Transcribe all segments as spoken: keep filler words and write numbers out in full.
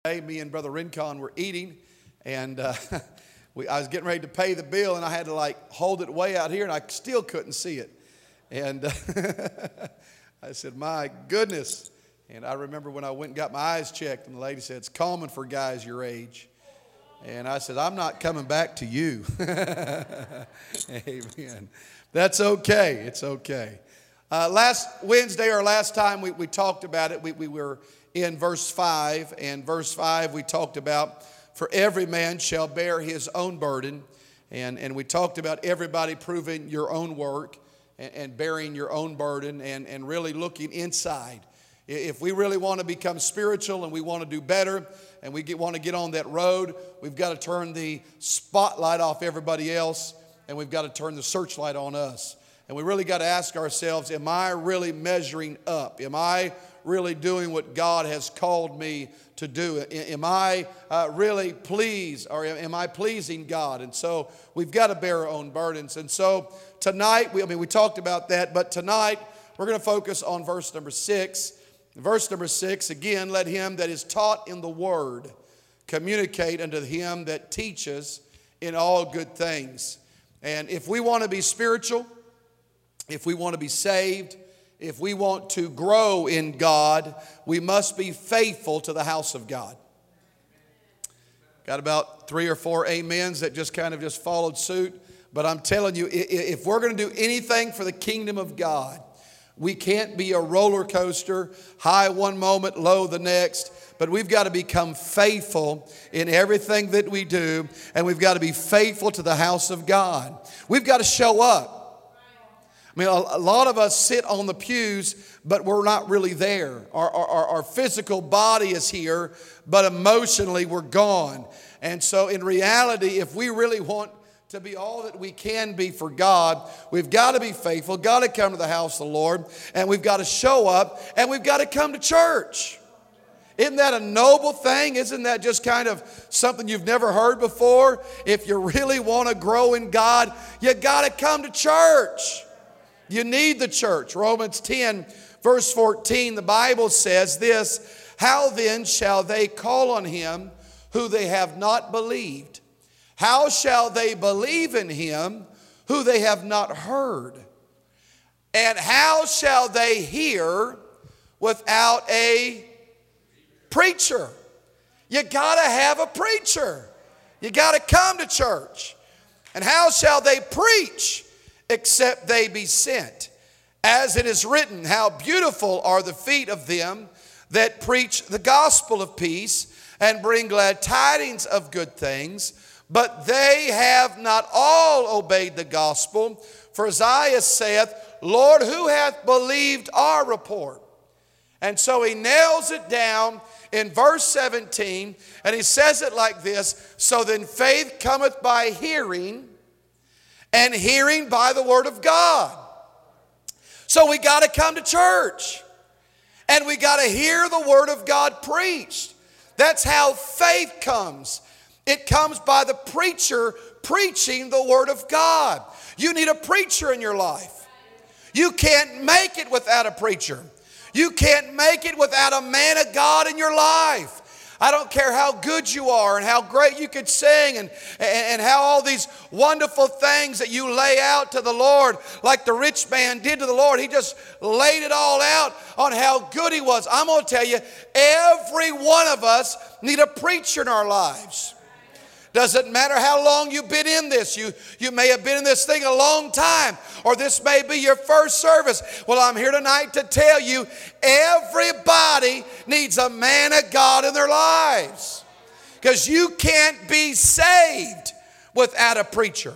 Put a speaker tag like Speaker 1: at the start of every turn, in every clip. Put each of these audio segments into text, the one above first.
Speaker 1: Me and Brother Rincon were eating, and uh, we, I was getting ready to pay the bill, and I had to like hold it way out here, and I still couldn't see it. And uh, I said, "My goodness!" And I remember when I went and got my eyes checked, and the lady said, "It's common for guys your age." And I said, "I'm not coming back to you." Amen. That's okay. It's okay. Uh, last Wednesday or last time we, we talked about it, we, we were in verse five, and verse five we talked about, for every man shall bear his own burden, and, and we talked about everybody proving your own work and, and bearing your own burden and, and really looking inside. If we really want to become spiritual and we want to do better and we get, want to get on that road, we've got to turn the spotlight off everybody else, and we've got to turn the searchlight on us. And we really got to ask ourselves, am I really measuring up? Am I really doing what God has called me to do? Am I uh, really pleased, or am I pleasing God? And so we've got to bear our own burdens. And so tonight, we, I mean, we talked about that, but tonight we're going to focus on verse number six. Verse number six, again, let him that is taught in the word communicate unto him that teaches in all good things. And if we want to be spiritual, if we want to be saved, if we want to grow in God, we must be faithful to the house of God. Got about three or four amens that just kind of just followed suit. But I'm telling you, if we're going to do anything for the kingdom of God, we can't be a roller coaster, high one moment, low the next. But we've got to become faithful in everything that we do. And we've got to be faithful to the house of God. We've got to show up. I mean, a lot of us sit on the pews, but we're not really there. Our, our, our physical body is here, but emotionally we're gone. And so in reality, if we really want to be all that we can be for God, we've got to be faithful, got to come to the house of the Lord, and we've got to show up, and we've got to come to church. Isn't that a noble thing? Isn't that just kind of something you've never heard before? If you really want to grow in God, you got to come to church. You need the church. Romans ten, verse fourteen, the Bible says this, how then shall they call on him who they have not believed? How shall they believe in him who they have not heard? And how shall they hear without a preacher? You got to have a preacher. You got to come to church. And how shall they preach except they be sent? As it is written, how beautiful are the feet of them that preach the gospel of peace and bring glad tidings of good things. But they have not all obeyed the gospel. For Isaiah saith, Lord, who hath believed our report? And so he nails it down in verse seventeen, and he says it like this, so then faith cometh by hearing, and hearing by the word of God. So we got to come to church. And we got to hear the word of God preached. That's how faith comes. It comes by the preacher preaching the word of God. You need a preacher in your life. You can't make it without a preacher. You can't make it without a man of God in your life. I don't care how good you are and how great you could sing and, and, and how all these wonderful things that you lay out to the Lord, like the rich man did to the Lord. He just laid it all out on how good he was. I'm going to tell you, every one of us need a preacher in our lives. Doesn't matter how long you've been in this. You, you may have been in this thing a long time, or this may be your first service. Well, I'm here tonight to tell you, everybody needs a man of God in their lives. Because you can't be saved without a preacher.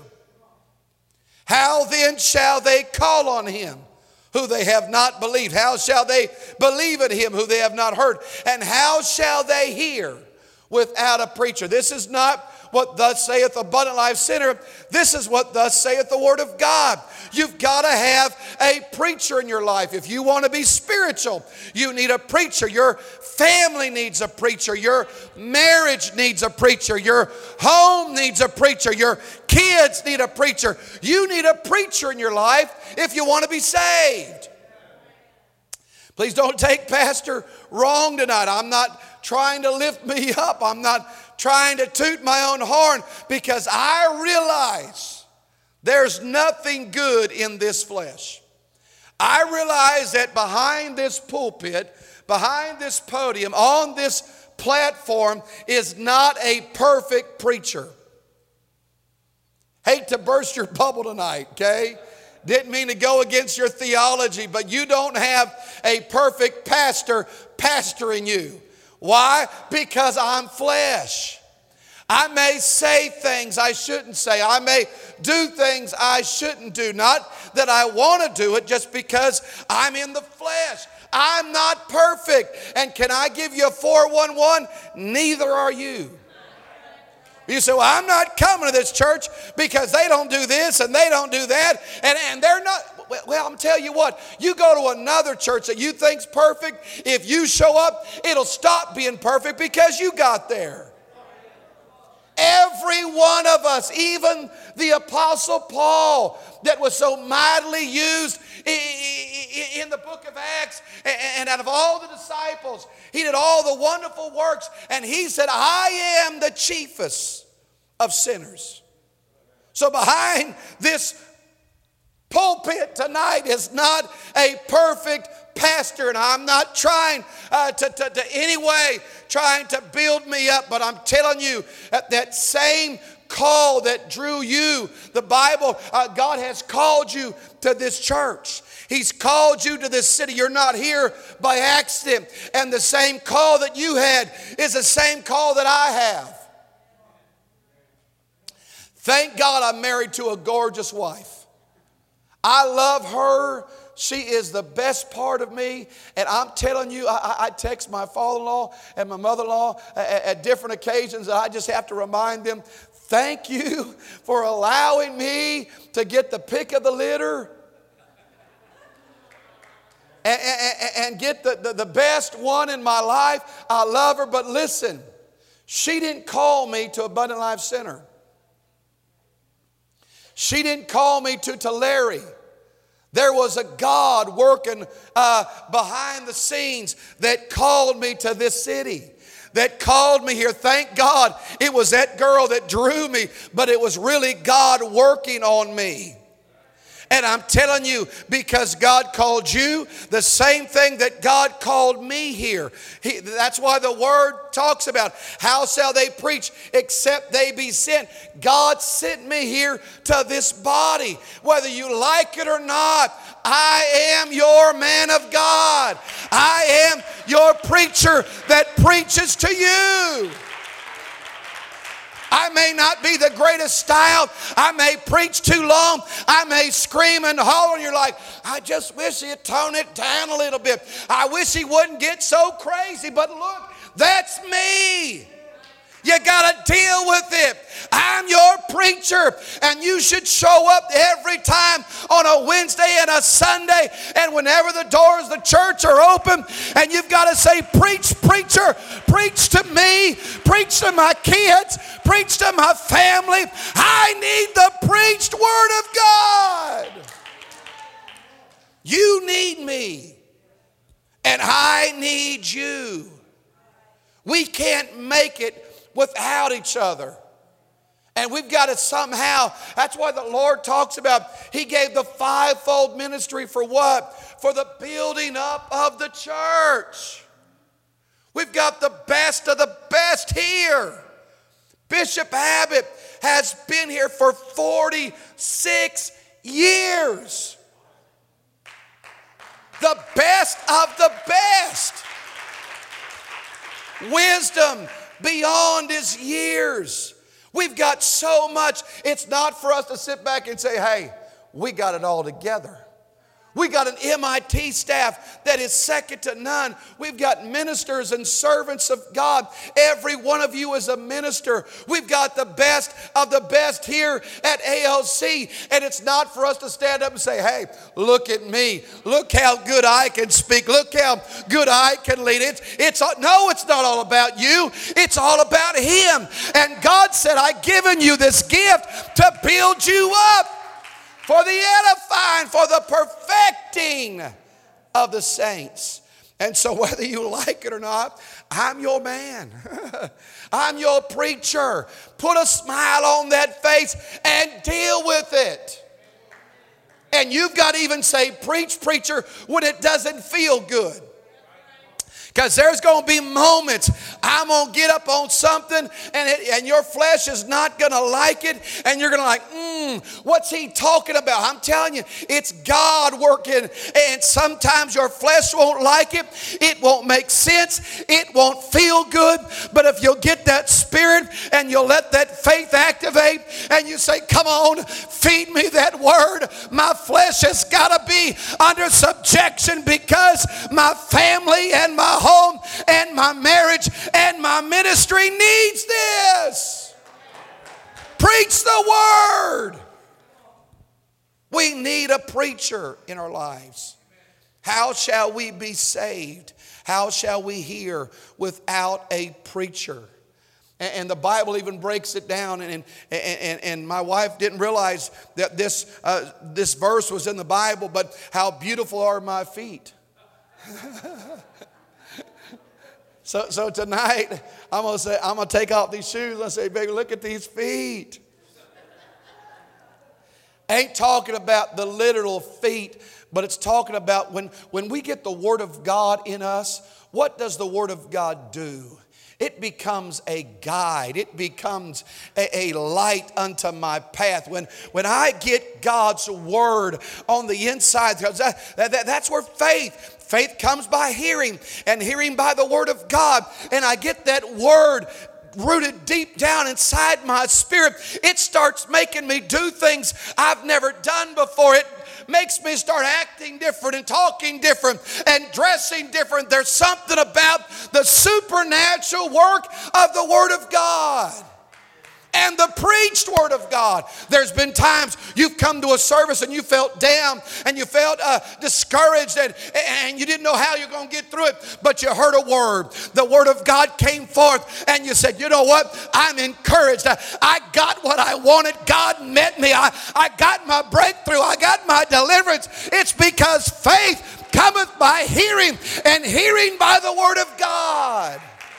Speaker 1: How then shall they call on him who they have not believed? How shall they believe in him who they have not heard? And how shall they hear without a preacher? This is not what thus saith Abundant Life Center. This is what thus saith the Word of God. You've got to have a preacher in your life. If you want to be spiritual, you need a preacher. Your family needs a preacher. Your marriage needs a preacher. Your home needs a preacher. Your kids need a preacher. You need a preacher in your life if you want to be saved. Please don't take Pastor wrong tonight. I'm not trying to lift me up. I'm not trying to toot my own horn, because I realize there's nothing good in this flesh. I realize that behind this pulpit, behind this podium, on this platform is not a perfect preacher. Hate to burst your bubble tonight, okay? Didn't mean to go against your theology, but you don't have a perfect pastor pastoring you. Why? Because I'm flesh. I may say things I shouldn't say. I may do things I shouldn't do. Not that I want to do it, just because I'm in the flesh. I'm not perfect. And can I give you a four one one? Neither are you. You say, well, I'm not coming to this church because they don't do this and they don't do that. And, and they're not. Well, I'm telling you what, you go to another church that you think's perfect. If you show up, it'll stop being perfect because you got there. Every one of us, even the Apostle Paul, that was so mightily used in the book of Acts, and out of all the disciples, he did all the wonderful works, and he said, I am the chiefest of sinners. So behind this pulpit tonight is not a perfect pastor, and I'm not trying uh, to, to, to any way trying to build me up, but I'm telling you that, that same call that drew you, the Bible, uh, God has called you to this church. He's called you to this city. You're not here by accident. And the same call that you had is the same call that I have. Thank God I'm married to a gorgeous wife. I love her. She is the best part of me. And I'm telling you, I, I text my father-in-law and my mother-in-law at, at different occasions. And I just have to remind them, thank you for allowing me to get the pick of the litter and, and, and get the, the, the best one in my life. I love her. But listen, she didn't call me to Abundant Life Center. She didn't call me to Tulare. There was a God working uh, behind the scenes that called me to this city, that called me here. Thank God it was that girl that drew me, but it was really God working on me. And I'm telling you, because God called you, the same thing that God called me here. He, that's why the Word talks about, how shall they preach except they be sent? God sent me here to this body. Whether you like it or not, I am your man of God. I am your preacher that preaches to you. I may not be the greatest style. I may preach too long. I may scream and holler, and you're like, I just wish he'd tone it down a little bit. I wish he wouldn't get so crazy. But look, that's me. You got to deal with it. I'm your preacher, and you should show up every time on a Wednesday and a Sunday, and whenever the doors of the church are open, and you've got to say, preach, preacher, preach to me, preach to my kids, preach to my family. I need the preached word of God. You need me, and I need you. We can't make it without each other. And we've got to somehow, that's why the Lord talks about, He gave the fivefold ministry for what? For the building up of the church. We've got the best of the best here. Bishop Abbott has been here for forty-six years. The best of the best. Wisdom beyond his years. We've got so much. It's not for us to sit back and say, hey, we got it all together. We got an M I T staff that is second to none. We've got ministers and servants of God. Every one of you is a minister. We've got the best of the best here at A L C. And it's not for us to stand up and say, hey, look at me. Look how good I can speak. Look how good I can lead. It's, it's, no, it's not all about you. It's all about Him. And God said, I've given you this gift to build you up, for the edifying, for the perfecting of the saints. And so whether you like it or not, I'm your man. I'm your preacher. Put a smile on that face and deal with it. And you've got to even say, preach, preacher, when it doesn't feel good. Because there's going to be moments I'm going to get up on something and, it, and your flesh is not going to like it. And you're going to like, mm, what's he talking about? I'm telling you, it's God working. And sometimes your flesh won't like it. It won't make sense. It won't feel good. But if you'll get that spirit and you'll let that faith activate and you say, come on, feed me that word. My flesh has got to be under subjection because my family and my home and my marriage and my ministry needs this. Preach the word. We need a preacher in our lives. How shall we be saved? How shall we hear without a preacher? And the Bible even breaks it down. And, and, and, and my wife didn't realize that this, uh, this verse was in the Bible, but how beautiful are my feet. So, so tonight, I'm gonna say, I'm gonna take off these shoes. I say, baby, look at these feet. Ain't talking about the literal feet, but it's talking about when, when we get the Word of God in us, what does the Word of God do? It becomes a guide. It becomes a, a light unto my path. When, when I get God's word on the inside, that, that, that's where faith, faith comes by hearing, and hearing by the word of God. And I get that word rooted deep down inside my spirit. It starts making me do things I've never done before. It makes me start acting different and talking different and dressing different. There's something about the supernatural work of the Word of God and the preached Word of God. There's been times you've come to a service and you felt down and you felt uh, discouraged and, and you didn't know how you're going to get through it, but you heard a word. The Word of God came forth and you said, you know what? I'm encouraged. I, I got what I wanted. God met me. I, I got my breakthrough. I got my deliverance. It's because faith cometh by hearing, and hearing by the Word of God.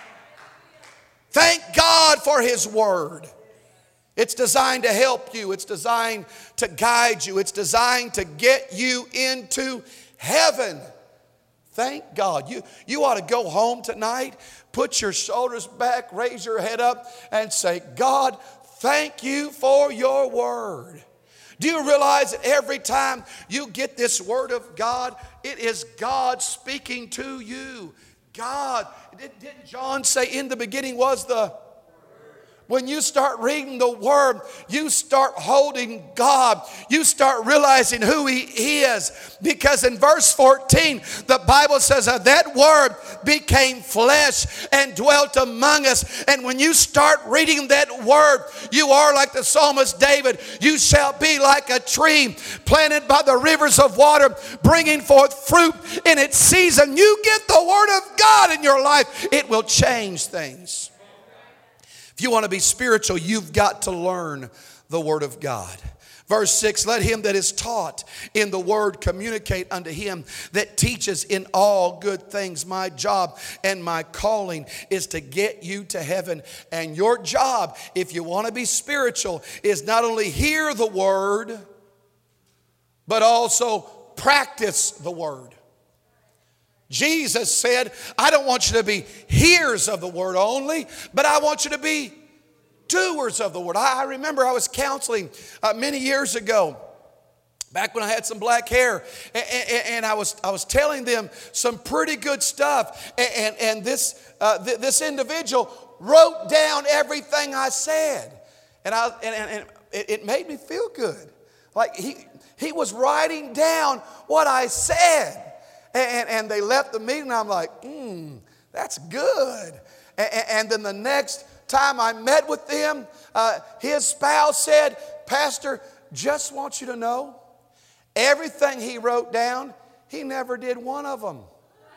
Speaker 1: Thank God for His Word. It's designed to help you. It's designed to guide you. It's designed to get you into heaven. Thank God. You, you ought to go home tonight, put your shoulders back, raise your head up, and say, God, thank you for your word. Do you realize that every time you get this word of God, it is God speaking to you? God, didn't John say in the beginning was the... When you start reading the Word, you start holding God. You start realizing who He is. Because in verse fourteen, the Bible says that that Word became flesh and dwelt among us. And when you start reading that Word, you are like the psalmist David. You shall be like a tree planted by the rivers of water, bringing forth fruit in its season. You get the Word of God in your life, it will change things. If you want to be spiritual, you've got to learn the Word of God. Verse six, let him that is taught in the Word communicate unto him that teaches in all good things. My job and my calling is to get you to heaven. And your job, if you want to be spiritual, is not only hear the Word, but also practice the Word. Jesus said, I don't want you to be hearers of the word only, but I want you to be doers of the word. I remember I was counseling uh, many years ago, back when I had some black hair, and, and, and I was I was telling them some pretty good stuff, and, and, and this uh, th- this individual wrote down everything I said, and I and, and, and it, it made me feel good. Like he he was writing down what I said. And, and they left the meeting, and I'm like, hmm, that's good. And, and then the next time I met with them, uh, his spouse said, Pastor, just want you to know, everything he wrote down, he never did one of them.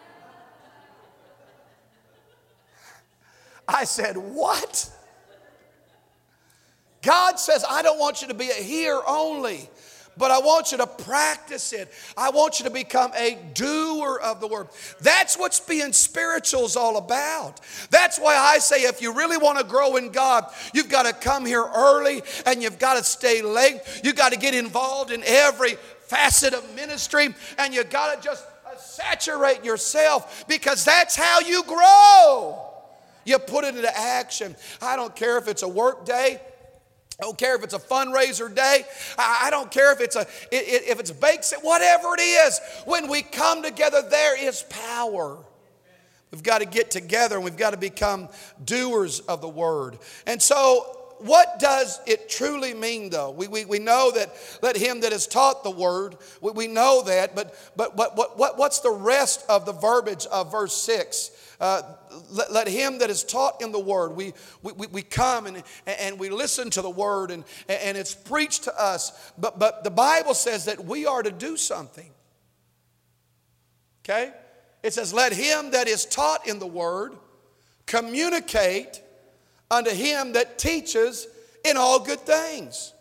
Speaker 1: I said, what? God says, I don't want you to be a hearer only, but I want you to practice it. I want you to become a doer of the word. That's what being spiritual is all about. That's why I say if you really want to grow in God, you've got to come here early and you've got to stay late. You've got to get involved in every facet of ministry, and you've got to just saturate yourself, because that's how you grow. You put it into action. I don't care if it's a work day. I don't care if it's a fundraiser day. I don't care if it's a if it's a bake sale, whatever it is. When we come together, there is power. We've got to get together and we've got to become doers of the word. And so, what does it truly mean, though? We, we, we know that let him that is taught the word, we, we know that, but, but what, what, what's the rest of the verbiage of verse six? Uh, let, let him that is taught in the word, we, we, we come and, and we listen to the word, and, and it's preached to us, but, but the Bible says that we are to do something. Okay? It says, let him that is taught in the word communicate unto him that teaches in all good things.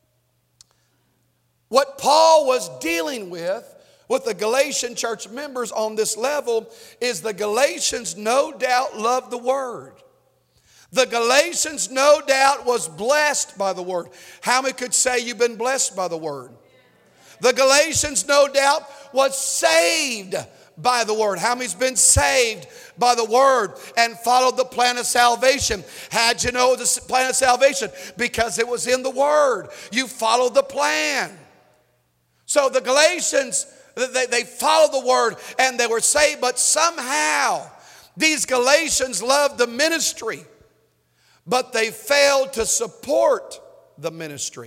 Speaker 1: What Paul was dealing with with the Galatian church members on this level is the Galatians no doubt loved the word. The Galatians no doubt was blessed by the word. How many could say you've been blessed by the word? The Galatians no doubt was saved by the word. How many's been saved by the word and followed the plan of salvation? How'd you know the plan of salvation? Because it was in the word. You followed the plan. So the Galatians, they, they followed the word and they were saved, but somehow these Galatians loved the ministry, but they failed to support the ministry.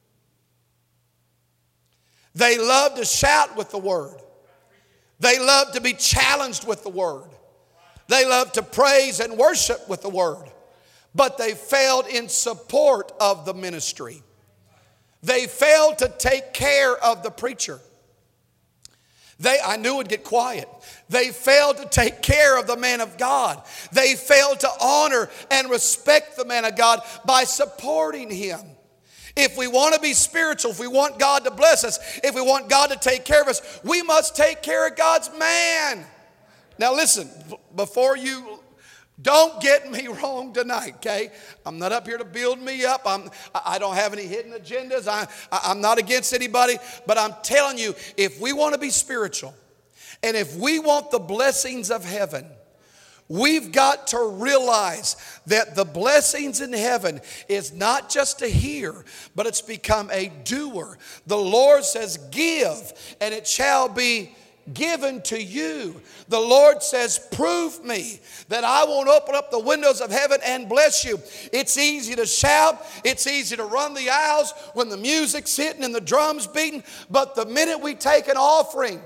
Speaker 1: They loved to shout with the word. They love to be challenged with the word. They love to praise and worship with the word. But they failed in support of the ministry. They failed to take care of the preacher. They, I knew it would get quiet. They failed to take care of the man of God. They failed to honor and respect the man of God by supporting him. If we want to be spiritual, if we want God to bless us, if we want God to take care of us, we must take care of God's man. Now listen, before you, don't get me wrong tonight, okay? I'm not up here to build me up. I'm, I don't have any hidden agendas. I, I'm not against anybody, but I'm telling you, if we want to be spiritual, and if we want the blessings of heaven, we've got to realize that the blessings in heaven is not just to hear, but it's become a doer. The Lord says, give, and it shall be given to you. The Lord says, prove me that I won't open up the windows of heaven and bless you. It's easy to shout. It's easy to run the aisles when the music's hitting and the drums beating. But the minute we take an offering,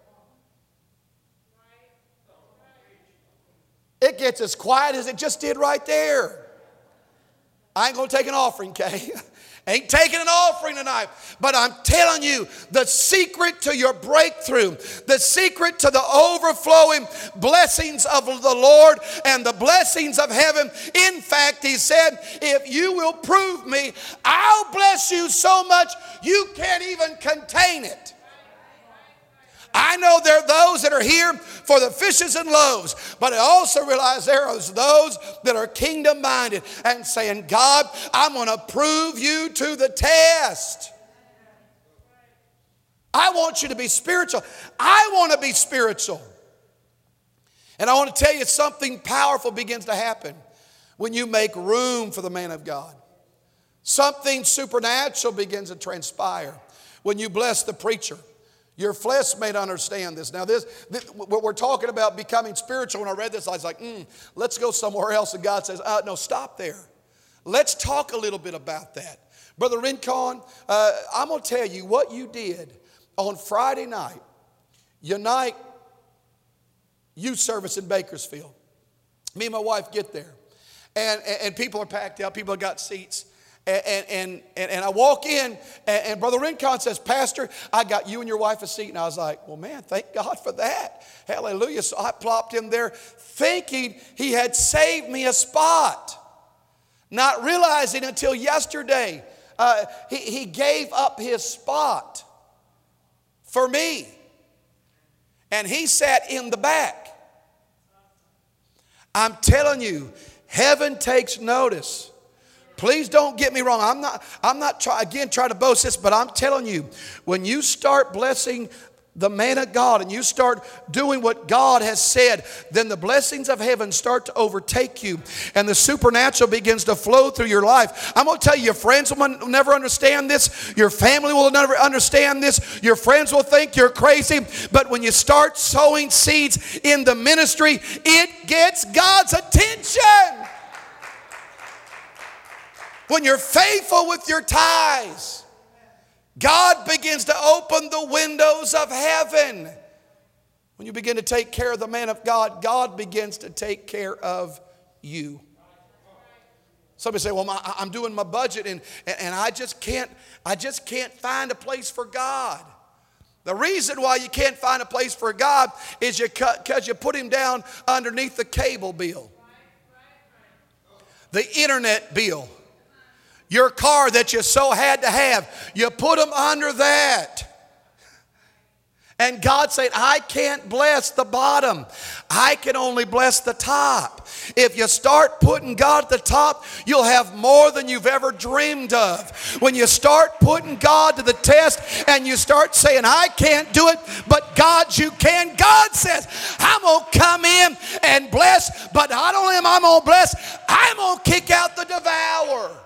Speaker 1: it gets as quiet as it just did right there. I ain't going to take an offering, okay? Ain't taking an offering tonight. But I'm telling you, the secret to your breakthrough, the secret to the overflowing blessings of the Lord and the blessings of heaven. In fact, he said, if you will prove me, I'll bless you so much you can't even contain it. I know there are those that are here for the fishes and loaves, but I also realize there are those that are kingdom minded and saying, God, I'm going to prove you to the test. I want you to be spiritual. I want to be spiritual. And I want to tell you, something powerful begins to happen when you make room for the man of God. Something supernatural begins to transpire when you bless the preacher. Your flesh may not understand this. Now, this, this what we're talking about becoming spiritual. When I read this, I was like, mm, let's go somewhere else. And God says, uh, no, stop there. Let's talk a little bit about that. Brother Rincon, uh, I'm going to tell you what you did on Friday night, your night youth service in Bakersfield. Me and my wife get there. And, and, and people are packed out. People have got seats. And, and, and, and I walk in, and, and Brother Rincon says, Pastor, I got you and your wife a seat. And I was like, well, man, thank God for that. Hallelujah. So I plopped him there thinking he had saved me a spot. Not realizing until yesterday, uh, he, he gave up his spot. for me. And he sat in the back. I'm telling you, heaven takes notice. Please don't get me wrong. I'm not, I'm not try, again, trying to boast this, but I'm telling you, when you start blessing the man of God and you start doing what God has said, then the blessings of heaven start to overtake you and the supernatural begins to flow through your life. I'm going to tell you, your friends will never understand this. Your family will never understand this. Your friends will think you're crazy. But when you start sowing seeds in the ministry, it gets God's attention. When you're faithful with your tithes, God begins to open the windows of heaven. When you begin to take care of the man of God, God begins to take care of you. Somebody say, well, I'm doing my budget and, and I just can't, I just can't find a place for God. The reason why you can't find a place for God is you because you put him down underneath the cable bill, the internet bill. Your car that you so had to have, you put them under that. And God said, I can't bless the bottom. I can only bless the top. If you start putting God at the top, you'll have more than you've ever dreamed of. When you start putting God to the test and you start saying, I can't do it, but God, you can. God says, I'm going to come in and bless, but not only am I going to bless, I'm going to kick out the devourer.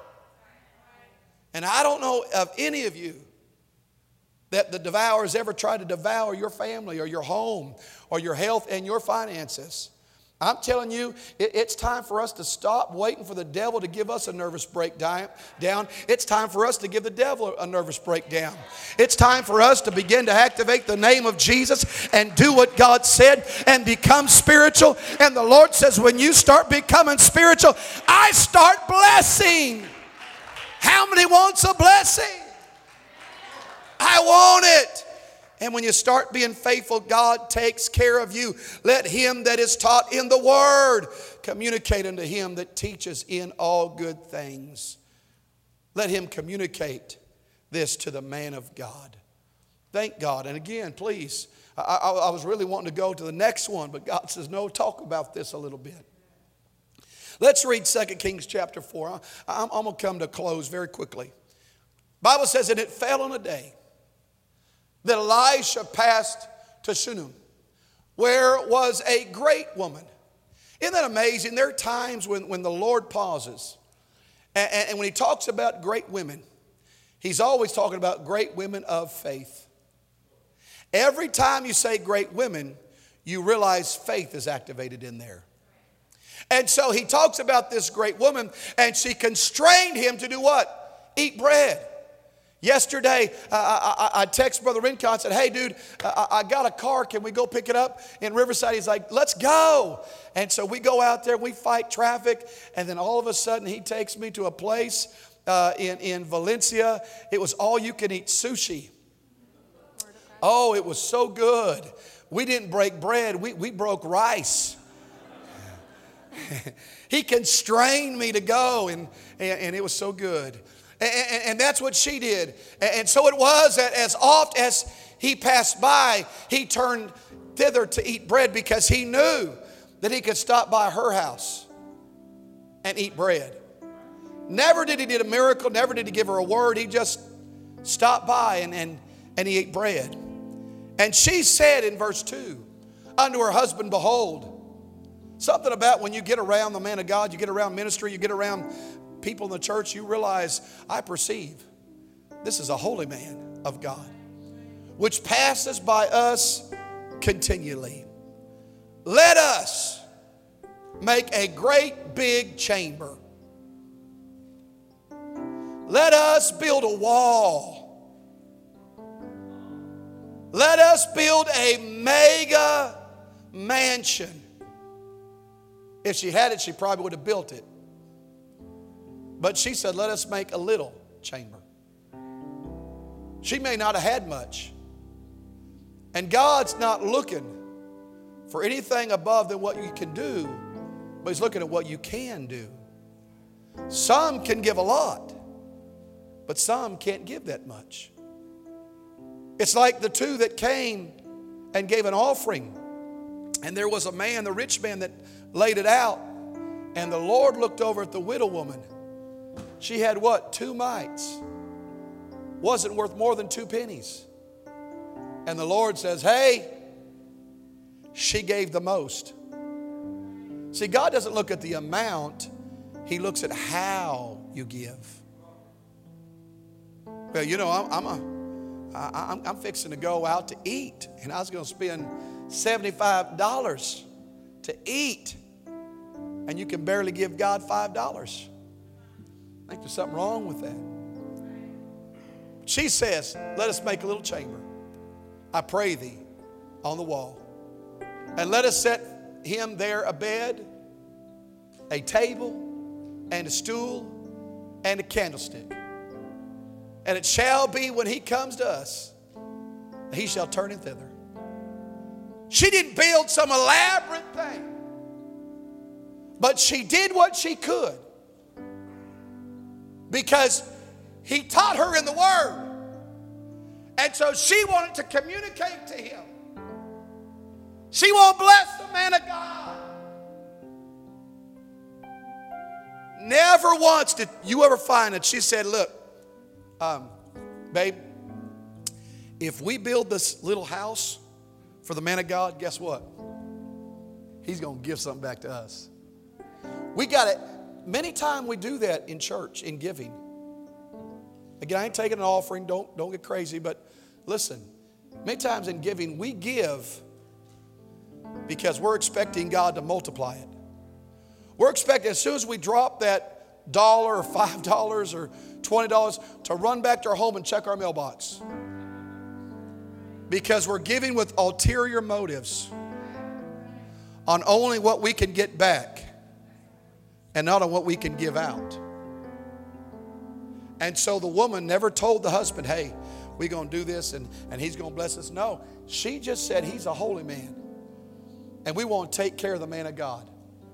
Speaker 1: And I don't know of any of you that the devourer has ever tried to devour your family or your home or your health and your finances. I'm telling you, it, it's time for us to stop waiting for the devil to give us a nervous breakdown. It's time for us to give the devil a nervous breakdown. It's time for us to begin to activate the name of Jesus and do what God said and become spiritual. And the Lord says, when you start becoming spiritual, I start blessing. How many wants a blessing? I want it. And when you start being faithful, God takes care of you. Let him that is taught in the word communicate unto him that teaches in all good things. Let him communicate this to the man of God. Thank God. And again, please, I, I, I was really wanting to go to the next one, but God says, no, talk about this a little bit. Let's read Second Kings chapter four. I'm, I'm going to come to a close very quickly. Bible says, and it fell on a day that Elisha passed to Shunem, where was a great woman. Isn't that amazing? There are times when, when the Lord pauses. And, and when he talks about great women, he's always talking about great women of faith. Every time you say great women, you realize faith is activated in there. And so he talks about this great woman, and she constrained him to do what? Eat bread. Yesterday, uh, I, I text Brother Rincon and said, hey, dude, I, I got a car. Can we go pick it up in Riverside? He's like, let's go. And so we go out there, we fight traffic, and then all of a sudden he takes me to a place uh, in, in Valencia. It was all-you-can-eat sushi. Oh, it was so good. We didn't break bread. We, we broke rice. He constrained me to go, and, and, and it was so good. And, and, and that's what she did. And so it was that as oft as he passed by, he turned thither to eat bread because he knew that he could stop by her house and eat bread. Never did he do a miracle, never did he give her a word. He just stopped by and, and, and he ate bread. And she said in verse two, unto her husband, behold, something about when you get around the man of God, you get around ministry, you get around people in the church, you realize, I perceive this is a holy man of God, which passes by us continually. Let us make a great big chamber. Let us build a wall. Let us build a mega mansion. If she had it, she probably would have built it. But she said, let us make a little chamber. She may not have had much. And God's not looking for anything above than what you can do, but he's looking at what you can do. Some can give a lot, but some can't give that much. It's like the two that came and gave an offering. And there was a man, the rich man, that laid it out. And the Lord looked over at the widow woman. She had what? Two mites. Wasn't worth more than two pennies. And the Lord says, hey, she gave the most. See, God doesn't look at the amount. He looks at how you give. Well, you know, I'm, I'm a... I, I'm, I'm fixing to go out to eat, and I was going to spend seventy-five dollars to eat, and you can barely give God five dollars. I think there's something wrong with that. She says, let us make a little chamber, I pray thee, on the wall, and let us set him there a bed, a table, and a stool, and a candlestick. And it shall be when he comes to us, he shall turn him thither. She didn't build some elaborate thing, but she did what she could because he taught her in the Word. And so she wanted to communicate to him. She wanted to bless the man of God. Never once did you ever find that she said, look, Um, babe, if we build this little house for the man of God, guess what? He's going to give something back to us. We got it. Many times we do that in church, in giving. Again, I ain't taking an offering. Don't, don't get crazy. But listen, many times in giving, we give because we're expecting God to multiply it. We're expecting as soon as we drop that dollar or five dollars or twenty dollars to run back to our home and check our mailbox. Because we're giving with ulterior motives on only what we can get back and not on what we can give out. And so the woman never told the husband, hey, we're going to do this and, and he's going to bless us. No, she just said he's a holy man and we want to take care of the man of God.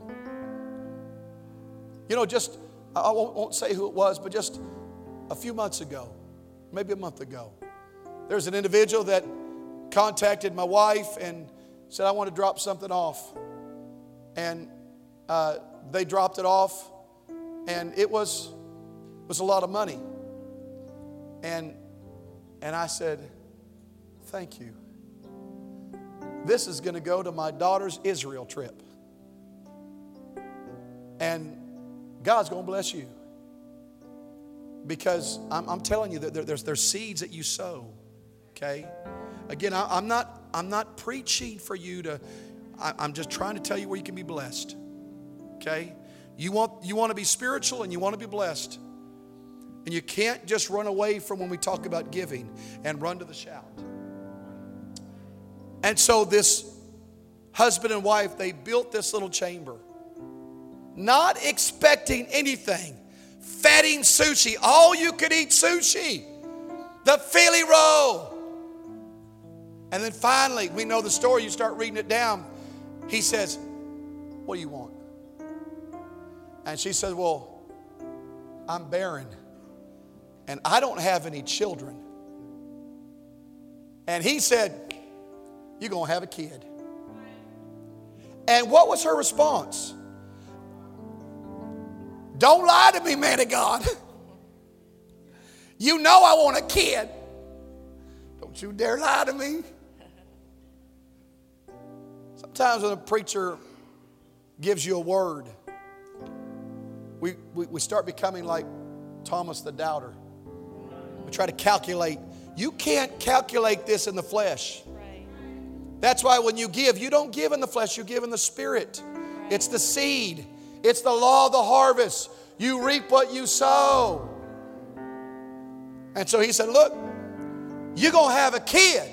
Speaker 1: You know, just I won't, won't say who it was, but just a few months ago, maybe a month ago, there's an individual that contacted my wife and said, I want to drop something off. And uh, they dropped it off, and it was, was a lot of money. And, and I said, thank you. This is going to go to my daughter's Israel trip. And God's going to bless you. Because I'm, I'm telling you that there, there's, there's seeds that you sow. Okay? Again, I, I'm not, I'm not preaching for you to, I, I'm just trying to tell you where you can be blessed. Okay? You want, you want to be spiritual and you want to be blessed. And you can't just run away from when we talk about giving and run to the shout. And so this husband and wife, they built this little chamber. Not expecting anything. Fatting sushi. All you could eat sushi. The Philly roll. And then finally, we know the story. You start reading it down. He says, what do you want? And she says, well, I'm barren. And I don't have any children. And he said, you're going to have a kid. And what was her response? Don't lie to me, man of God. You know I want a kid. Don't you dare lie to me. Sometimes when a preacher gives you a word, we, we, we start becoming like Thomas the doubter. We try to calculate. You can't calculate this in the flesh.
Speaker 2: Right.
Speaker 1: That's why when you give, you don't give in the flesh, you give in the spirit. Right. It's the seed. It's the law of the harvest. You reap what you sow. And so he said, look, you're going to have a kid.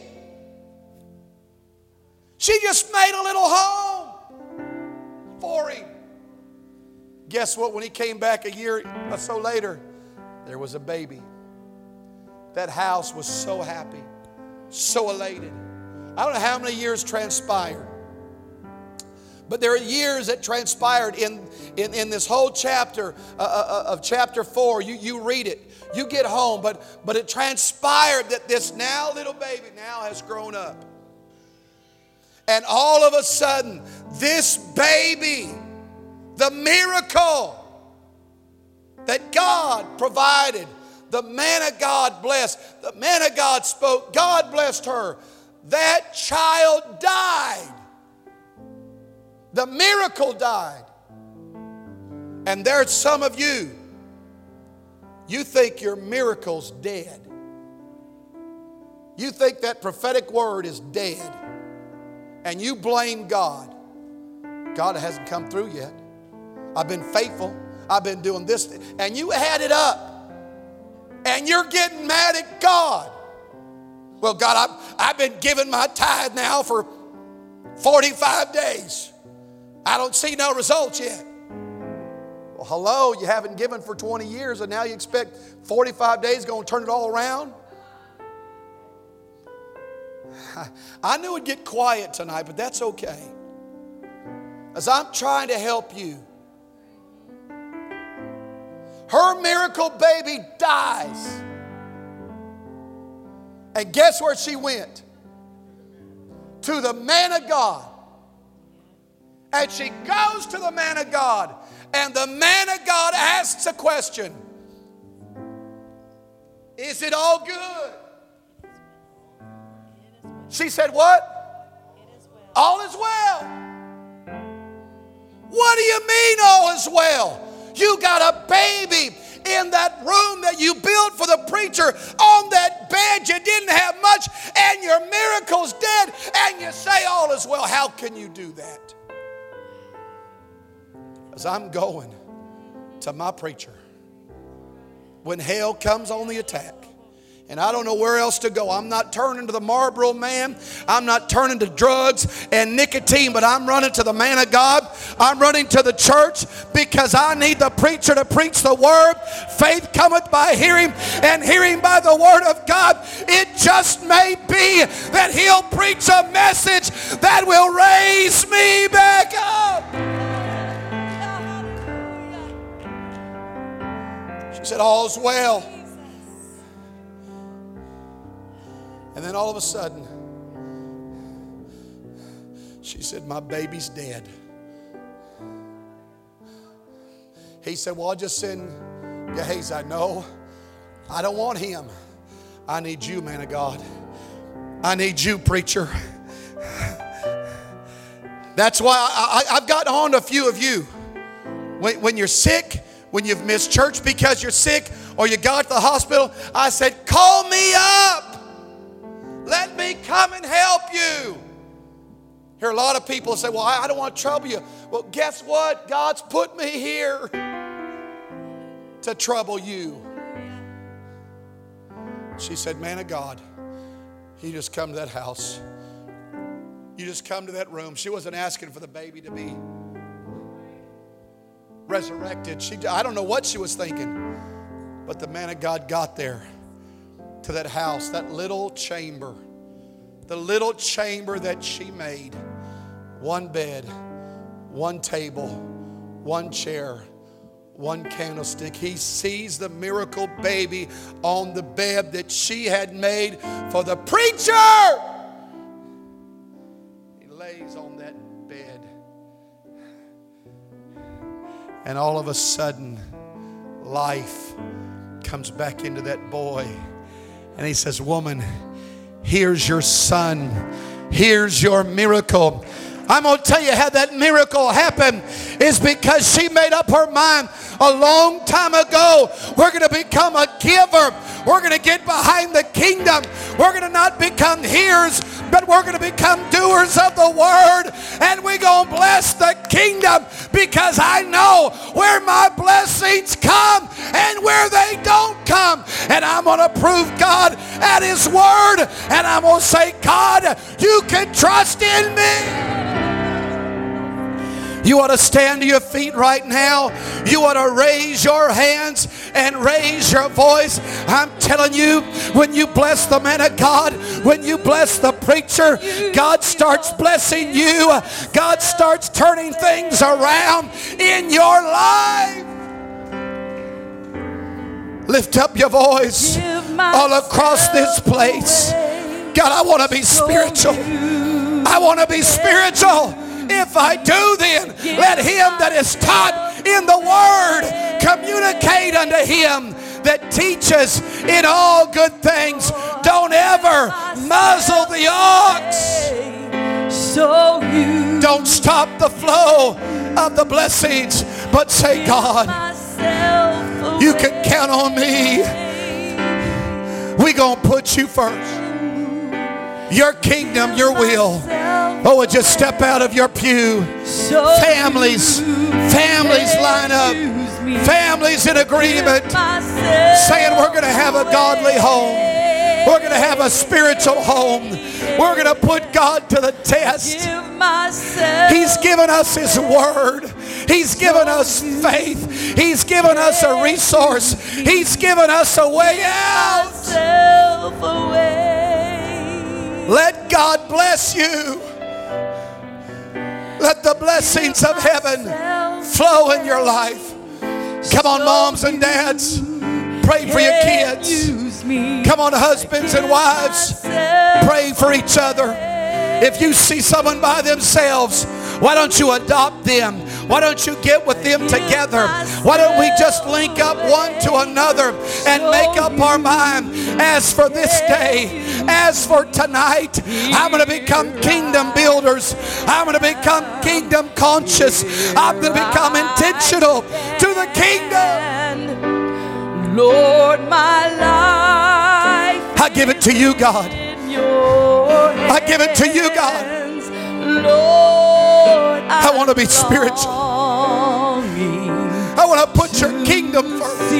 Speaker 1: She just made a little home for him. Guess what? When he came back a year or so later, there was a baby. That house was so happy, so elated. I don't know how many years transpired. But there are years that transpired in, in, in this whole chapter uh, uh, of chapter four. You, you read it. You get home. But, but it transpired that this now little baby now has grown up. And all of a sudden, this baby, the miracle that God provided, the man of God blessed, the man of God spoke, God blessed her. That child died. The miracle died. And there's some of you, you think your miracle's dead. You think that prophetic word is dead. And you blame God. God hasn't come through yet. I've been faithful. I've been doing this. And you had it up. And you're getting mad at God. Well, God, I've, I've been giving my tithe now for forty-five days. I don't see no results yet. Well, hello, you haven't given for twenty years and now you expect forty-five days going to turn it all around? I knew it'd get quiet tonight, but that's okay. As I'm trying to help you. Her miracle baby dies. And guess where she went? To the man of God. And she goes to the man of God. And the man of God asks a question. Is it all good? She said, what? All is well. What do you mean all is well? You got a baby in that room that you built for the preacher on that bed. You didn't have much and your miracle's dead and you say all is well. How can you do that? As I'm going to my preacher, when hell comes on the attack, and I don't know where else to go. I'm not turning to the Marlboro man. I'm not turning to drugs and nicotine, but I'm running to the man of God. I'm running to the church because I need the preacher to preach the word. Faith cometh by hearing, and hearing by the word of God. It just may be that he'll preach a message that will raise me back up. She said, all's well. And then all of a sudden, she said, my baby's dead. He said, well, I'll just send Gehazi. No, I don't want him. I need you, man of God. I need you, preacher. That's why I, I, I've gotten on to a few of you. When, when you're sick, when you've missed church because you're sick, or you got to the hospital, I said, call me up. Let me come and help you. Hear a lot of people say, well, I don't want to trouble you. Well, guess what? God's put me here to trouble you. She said, man of God, you just come to that house. You just come to that room. She wasn't asking for the baby to be resurrected. She, I don't know what she was thinking. But the man of God got there to that house, that little chamber, the little chamber that she made. One bed, one table, one chair, one candlestick. He sees the miracle baby on the bed that she had made for the preacher. He lays on that bed. And all of a sudden, life comes back into that boy. And he says, woman, here's your son. Here's your miracle. I'm going to tell you how that miracle happened is because she made up her mind a long time ago. We're going to become a giver. We're going to get behind the kingdom. We're going to not become hearers, but we're going to become doers of the word. And we're going to bless the kingdom because I know where my blessings come and where they don't come. And I'm going to prove God at his word. And I'm going to say, God, you can trust in me. You ought to stand to your feet right now. You ought to raise your hands and raise your voice. I'm telling you, when you bless the man of God, When you bless the preacher, God starts blessing you. God starts turning things around in your life. Lift up your voice all across this place. God, I want to be spiritual. I want to be spiritual. If I do, then let him that is taught in the word communicate unto him that teaches in all good things. Don't ever muzzle the ox. Don't stop the flow of the blessings, but say, God, you can count on me. We're going to put you first. Your kingdom, your will. Oh, just step out of your pew. Families, families line up. Families in agreement, saying we're going to have a godly home. We're going to have a spiritual home. We're going to put God to the test. He's given us his word. He's given us faith. He's given us a resource. He's given us a way out. Let God bless you. Let the blessings of heaven flow in your life. Come on, moms and dads. Pray for your kids. Come on, husbands and wives. Pray for each other. If you see someone by themselves, why don't you adopt them? Why don't you get with them together? Why don't we just link up one to another and make up our mind? As for this day, as for tonight, I'm going to become kingdom builders. I'm going to become kingdom conscious. I'm going to become intentional to the kingdom. Lord, my life, I give it to you, God. I give it to you, God. Lord, I want to be spiritual. I want to put your kingdom first.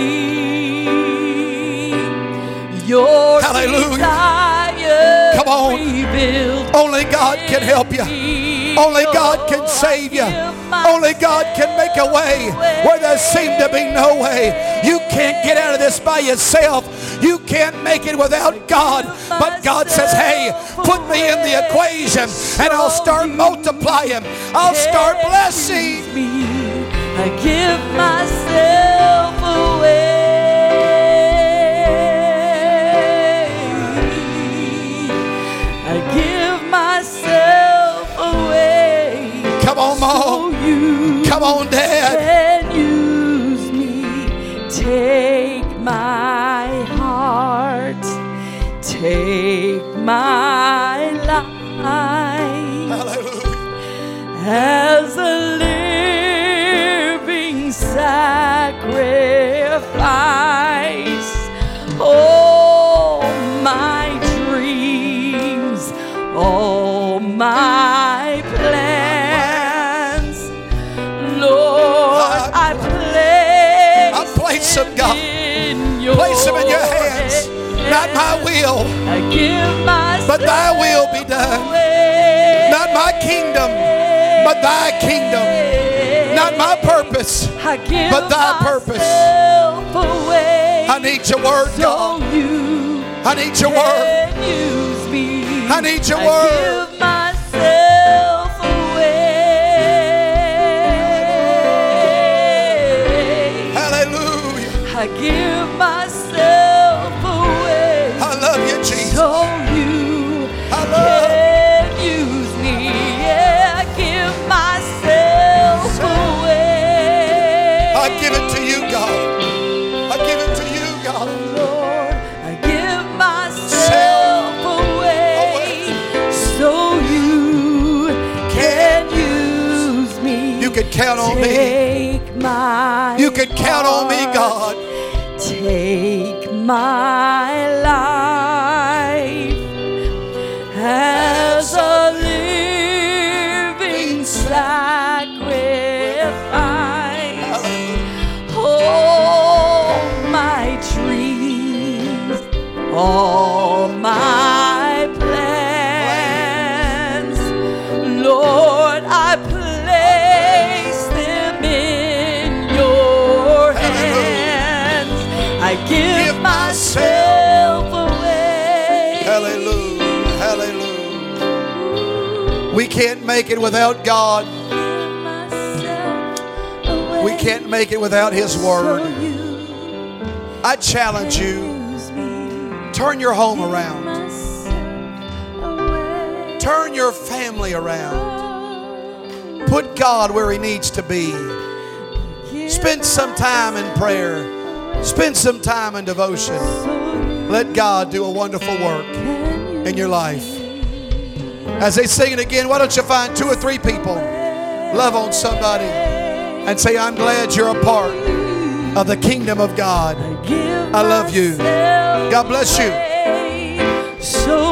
Speaker 1: Hallelujah. Come on. Only God can help you. Only God can save you. Only God can make a way where there seemed to be no way. You can't get out of this by yourself. You can't make it without God. But God says, hey, put me in the equation and I'll start multiplying. I'll start blessing. I give myself away. I give myself away. Come on, Mom. Come on, Dad. And use me. Take my heart. Take my life. Hallelujah. As a living sacrifice. All my dreams, all my plans, Lord, I place, I place them, God. Place them in your hands. Not my will, I give myself but thy will be done. Away. Not my kingdom, but thy kingdom. Not my purpose, I give but thy purpose. Away. I need your word, God. I need your word. Use me. I need your word. I give myself away. Hallelujah. I give myself away. I love you, Jesus. So you I love can use me. Yeah, I give myself away. I give it to you, God. I give it to you, God. Lord, I give myself away, away. So you can use me. You can count on me. My you can count on me, God. Take my life as a living sacrifice. All my dreams, all my plans, Lord, I place them in your hands. I give myself away. Hallelujah. We can't make it without God. We can't make it without His Word. I challenge you, turn your home around. Turn your family around. Put God where He needs to be. Spend some time in prayer. Spend some time in devotion. Let God do a wonderful work in your life. As they sing it again, why don't you find two or three people, love on somebody, and say, I'm glad you're a part of the kingdom of God. I love you. God bless you. So